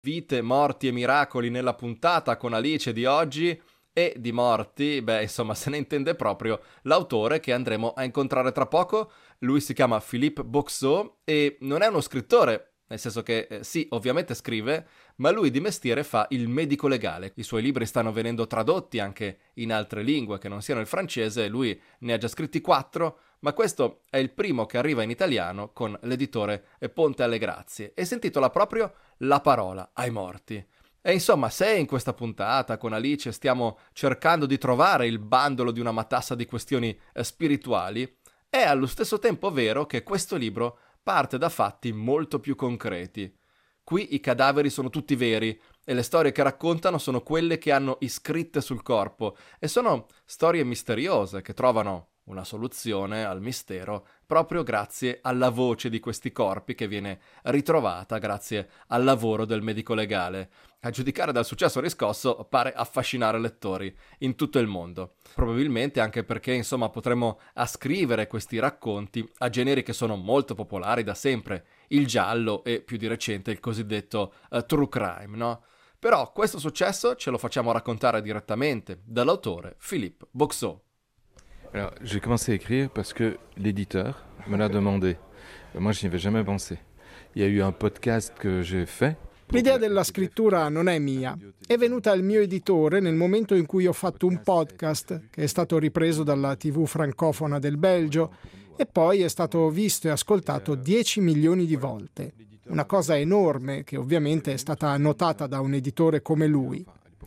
Vite, morti e miracoli nella puntata con Alice di oggi. E di morti, insomma, se ne intende proprio l'autore che andremo a incontrare tra poco. Lui si chiama Philippe Boxeau e non è uno scrittore, nel senso che sì, ovviamente scrive, ma lui di mestiere fa il medico legale. I suoi libri stanno venendo tradotti anche in altre lingue che non siano il francese, lui ne ha già scritti 4, ma questo è il primo che arriva in italiano con l'editore Ponte alle Grazie e si intitola proprio La parola ai morti. E insomma, se in questa puntata con Alice stiamo cercando di trovare il bandolo di una matassa di questioni spirituali, è allo stesso tempo vero che questo libro parte da fatti molto più concreti. Qui i cadaveri sono tutti veri e le storie che raccontano sono quelle che hanno iscritte sul corpo e sono storie misteriose che trovano una soluzione al mistero proprio grazie alla voce di questi corpi che viene ritrovata grazie al lavoro del medico legale. A giudicare dal successo riscosso pare affascinare lettori in tutto il mondo. Probabilmente anche perché insomma potremmo ascrivere questi racconti a generi che sono molto popolari da sempre, il giallo e più di recente il cosiddetto true crime, no? Però questo successo ce lo facciamo raccontare direttamente dall'autore Philippe Boxeau. Alors, j'ai commencé à écrire parce que l'éditeur me l'a demandé. Moi, je n'y avais jamais pensé. Il y a eu un podcast que j'ai fait. L'idea della scrittura non è mia. È venuta al mio editore nel momento in cui ho fatto un podcast che è stato ripreso dalla TV francofona del Belgio e poi è stato visto e ascoltato 10 milioni di volte. Una cosa enorme che ovviamente è stata notata da un editore come lui.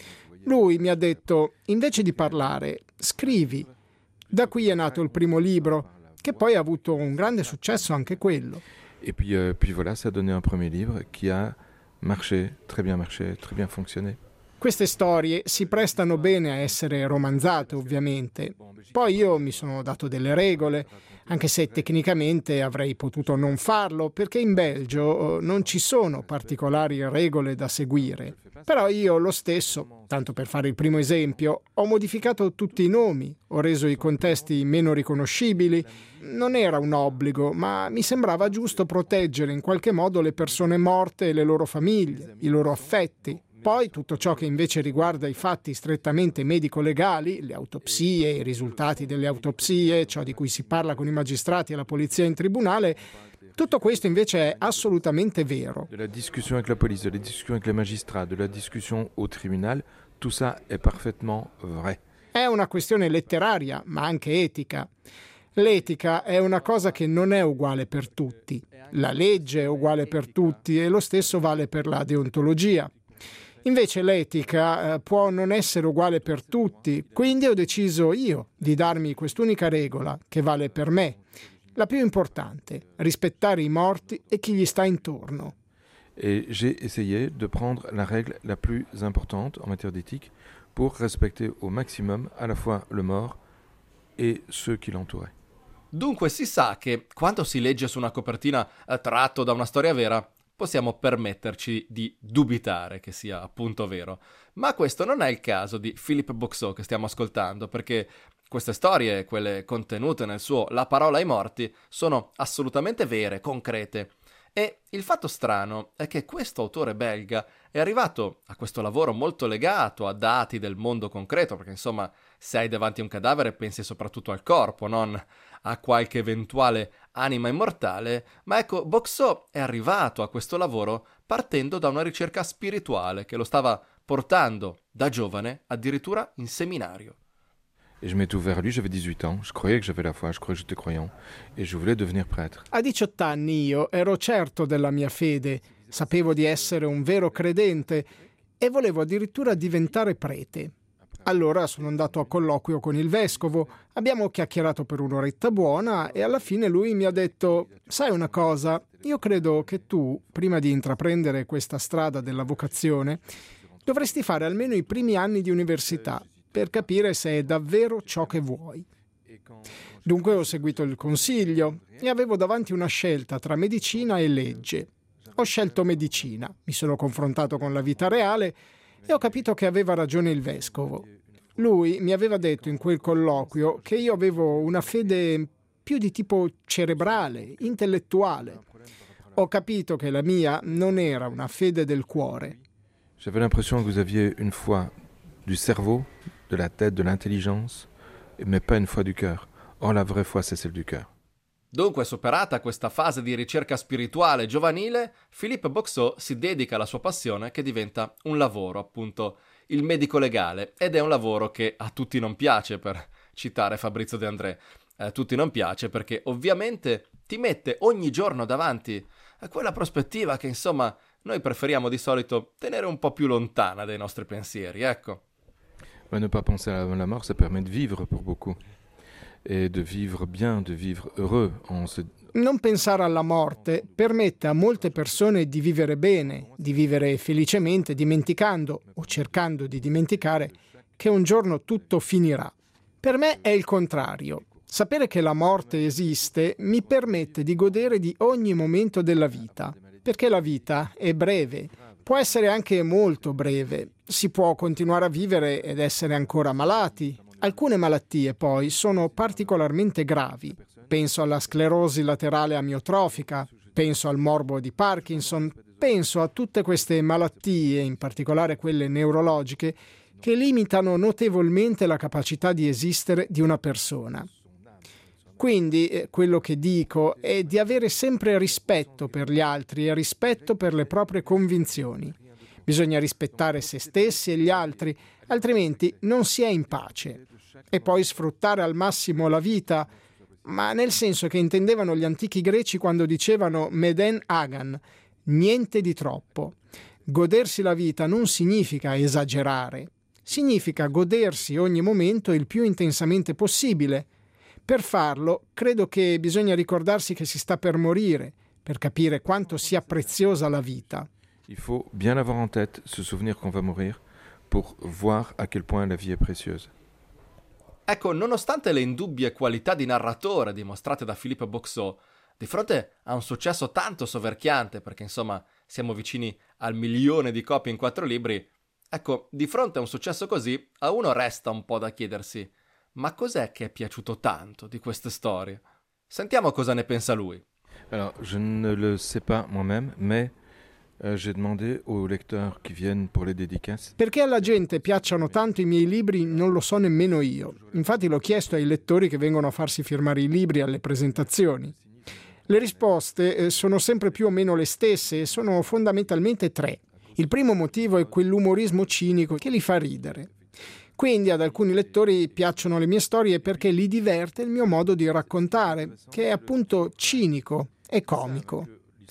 Lui mi ha detto, invece di parlare, scrivi. Da qui è nato il primo libro, che poi ha avuto un grande successo anche quello. Et puis voilà, ça a donné un premier livre qui a marché, très bien fonctionné. Queste storie si prestano bene a essere romanzate, ovviamente. Poi io mi sono dato delle regole, anche se tecnicamente avrei potuto non farlo, perché in Belgio non ci sono particolari regole da seguire. Però io lo stesso, tanto per fare il primo esempio, ho modificato tutti i nomi, ho reso i contesti meno riconoscibili. Non era un obbligo, ma mi sembrava giusto proteggere in qualche modo le persone morte e le loro famiglie, i loro affetti. Poi tutto ciò che invece riguarda i fatti strettamente medico-legali, le autopsie, i risultati delle autopsie, ciò di cui si parla con i magistrati e la polizia in tribunale, tutto questo invece è assolutamente vero. De la discussion avec la police, de la discussion avec les magistrats, de la discussion au tribunal, tout ça est parfaitement vrai. È una questione letteraria, ma anche etica. L'etica è una cosa che non è uguale per tutti. La legge è uguale per tutti e lo stesso vale per la deontologia. Invece l'etica può non essere uguale per tutti, quindi ho deciso io di darmi quest'unica regola che vale per me. La più importante, rispettare i morti e chi gli sta intorno. Et j'ai essayé de prendre la règle la plus importante en matière d'éthique pour respecter au maximum à la fois le mort et ceux qui l'entouraient. Dunque si sa che quando si legge su una copertina tratto da una storia vera, possiamo permetterci di dubitare che sia appunto vero. Ma questo non è il caso di Philippe Boxeau che stiamo ascoltando, perché queste storie, quelle contenute nel suo La parola ai morti, sono assolutamente vere, concrete. E il fatto strano è che questo autore belga è arrivato a questo lavoro molto legato a dati del mondo concreto, perché insomma se hai davanti un cadavere pensi soprattutto al corpo, non a qualche eventuale anima immortale, ma ecco, Boxeau è arrivato a questo lavoro partendo da una ricerca spirituale che lo stava portando da giovane addirittura in seminario. Et je m'étais ouvert à lui, j'avais 18 ans, je croyais que j'avais la foi, je croyais que j'étais croyant, et je voulais devenir prêtre. A 18 anni io ero certo della mia fede, sapevo di essere un vero credente e volevo addirittura diventare prete. Allora sono andato a colloquio con il vescovo, abbiamo chiacchierato per un'oretta buona e alla fine lui mi ha detto: «Sai una cosa, io credo che tu, prima di intraprendere questa strada della vocazione, dovresti fare almeno i primi anni di università per capire se è davvero ciò che vuoi». Dunque ho seguito il consiglio e avevo davanti una scelta tra medicina e legge. Ho scelto medicina, mi sono confrontato con la vita reale e ho capito che aveva ragione il vescovo. Lui mi aveva detto in quel colloquio che io avevo una fede più di tipo cerebrale, intellettuale. Ho capito che la mia non era una fede del cuore, J'avais l'impression que vous aviez une foi du cerveau, de la tête, de l'intelligence, mais pas une foi du cœur. Or, la vraie foi, c'est celle du cœur. Dunque, superata questa fase di ricerca spirituale giovanile, Philippe Boxeau si dedica alla sua passione che diventa un lavoro, appunto il medico legale, ed è un lavoro che a tutti non piace, per citare Fabrizio De André. A tutti non piace perché ovviamente ti mette ogni giorno davanti a quella prospettiva che insomma noi preferiamo di solito tenere un po' più lontana dai nostri pensieri, ecco. Mais ne pas penser à la mort, ça permet de vivre pour beaucoup. Et de vivre bien, de vivre heureux. Non pensare alla morte permette a molte persone di vivere bene, di vivere felicemente, dimenticando o cercando di dimenticare che un giorno tutto finirà. Per me è il contrario. Sapere che la morte esiste mi permette di godere di ogni momento della vita, perché la vita è breve, può essere anche molto breve. Si può continuare a vivere ed essere ancora malati. Alcune malattie poi sono particolarmente gravi. Penso alla sclerosi laterale amiotrofica, penso al morbo di Parkinson, penso a tutte queste malattie, in particolare quelle neurologiche, che limitano notevolmente la capacità di esistere di una persona. Quindi quello che dico è di avere sempre rispetto per gli altri e rispetto per le proprie convinzioni. Bisogna rispettare se stessi e gli altri, altrimenti non si è in pace. E poi sfruttare al massimo la vita, ma nel senso che intendevano gli antichi greci quando dicevano meden agan, niente di troppo. Godersi la vita non significa esagerare, significa godersi ogni momento il più intensamente possibile. Per farlo, credo che bisogna ricordarsi che si sta per morire, per capire quanto sia preziosa la vita. Il faut bien avoir en tête, se souvenir qu'on va mourir, pour voir à quel point la vie est précieuse. Ecco, nonostante le indubbie qualità di narratore dimostrate da Philippe Boxeau, di fronte a un successo tanto soverchiante, perché insomma siamo vicini al 1.000.000 di copie in 4 libri, ecco, di fronte a un successo così, a uno resta un po' da chiedersi: ma cos'è che è piaciuto tanto di queste storie? Sentiamo cosa ne pensa lui. Alors, je ne le sais pas moi-même, mais j'ai demandé aux lecteurs qui viennent pour les dédicaces. Perché alla gente piacciono tanto i miei libri non lo so nemmeno io. Infatti l'ho chiesto ai lettori che vengono a farsi firmare i libri alle presentazioni. Le risposte sono sempre più o meno le stesse e sono fondamentalmente 3. Il primo motivo è quell'umorismo cinico che li fa ridere. Quindi ad alcuni lettori piacciono le mie storie perché li diverte il mio modo di raccontare, che è appunto cinico e comico.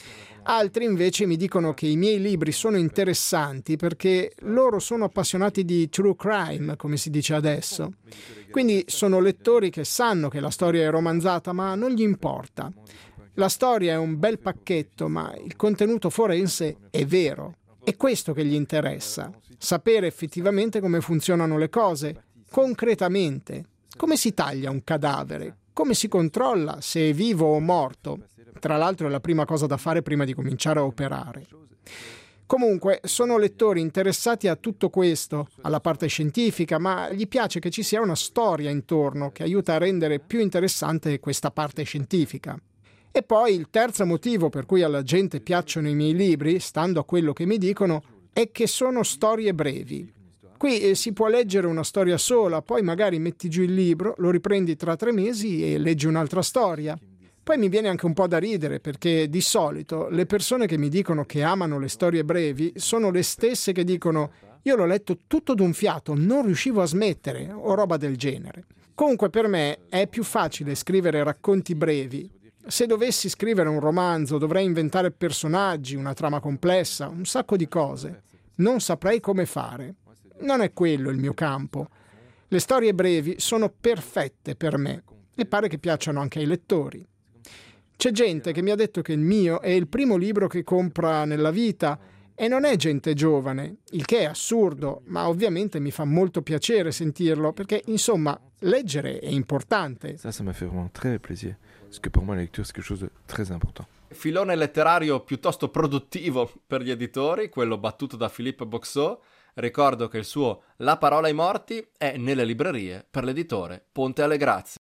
Altri invece mi dicono che i miei libri sono interessanti perché loro sono appassionati di true crime, come si dice adesso. Quindi sono lettori che sanno che la storia è romanzata, ma non gli importa. La storia è un bel pacchetto, ma il contenuto forense è vero. È questo che gli interessa, sapere effettivamente come funzionano le cose, concretamente. Come si taglia un cadavere? Come si controlla se è vivo o morto? Tra l'altro è la prima cosa da fare prima di cominciare a operare. Comunque, sono lettori interessati a tutto questo, alla parte scientifica, ma gli piace che ci sia una storia intorno che aiuta a rendere più interessante questa parte scientifica. E poi il terzo motivo per cui alla gente piacciono i miei libri, stando a quello che mi dicono, è che sono storie brevi. Qui si può leggere una storia sola, poi magari metti giù il libro, lo riprendi tra 3 mesi e leggi un'altra storia. Poi mi viene anche un po' da ridere, perché di solito le persone che mi dicono che amano le storie brevi sono le stesse che dicono «io l'ho letto tutto d'un fiato, non riuscivo a smettere» o roba del genere. Comunque per me è più facile scrivere racconti brevi. Se dovessi scrivere un romanzo dovrei inventare personaggi, una trama complessa, un sacco di cose. Non saprei come fare. Non è quello il mio campo. Le storie brevi sono perfette per me e pare che piacciono anche ai lettori. C'è gente che mi ha detto che il mio è il primo libro che compra nella vita e non è gente giovane, il che è assurdo, ma ovviamente mi fa molto piacere sentirlo perché, insomma, leggere è importante. Ça m'a fait vraiment très plaisir, parce que pour moi la lecture c'est quelque chose de très important. Filone letterario piuttosto produttivo per gli editori, quello battuto da Philippe Boxeau. Ricordo che il suo La parola ai morti è nelle librerie per l'editore Ponte alle Grazie.